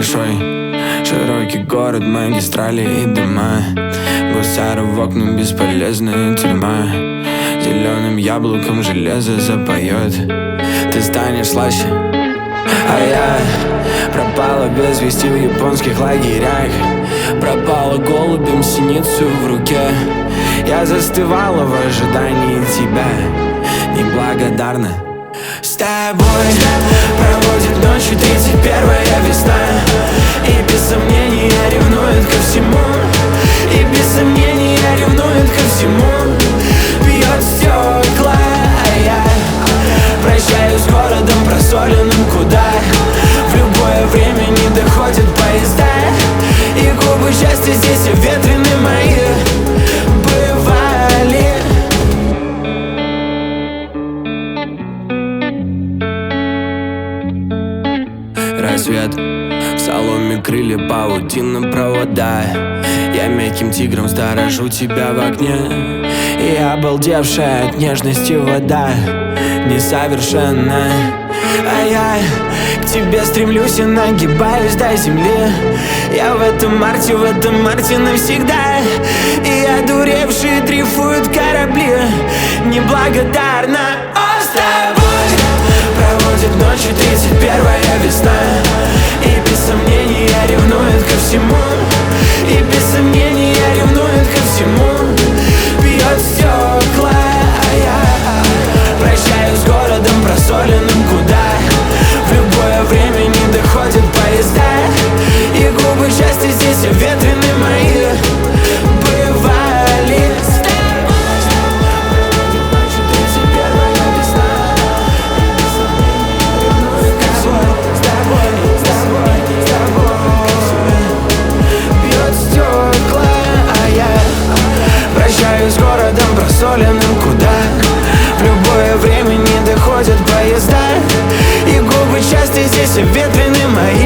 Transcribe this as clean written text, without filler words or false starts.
большой, широкий город, магистрали и дома. Гусары в окна, бесполезная тюрьма. Зеленым яблоком железо запоет. Ты станешь слаще, а я пропала без вести в японских лагерях. Пропала голубем синицу в руке. Я застывала в ожидании тебя, неблагодарна. С тобой проводит ночью 31-я весна. И без сомнения ревнует ко всему. И без сомнения ревнует ко всему. Бьет стекла, а я прощаюсь с городом просоленным, куда в любое время не доходят поезда. И губы счастья здесь ветрены мои бывали. Рассвет, в соломе крылья, паутина, провода. Я мягким тигром сторожу тебя в окне. И обалдевшая от нежности вода несовершенна. А я к тебе стремлюсь и нагибаюсь до земли. Я в этом марте навсегда. И одуревшие дрейфуют корабли. Неблагодарна. О, с тобой проводит ночью 31-я весна. И без сомнения ревнует ко всему. И без сомнения ревнует ко всему. Бьет стекла, а я прощаюсь с городом просоленным, куда в любое время не доходят поезда. И губы счастья здесь ветрены мои бывали. С тобой проводит ночью 31-я весна. И без сомнения ревнует ко всему. С тобой бьет стекла, а я прощаюсь с городом просоленным, куда в любое время не доходят поезда. И губы счастья здесь ветрены мои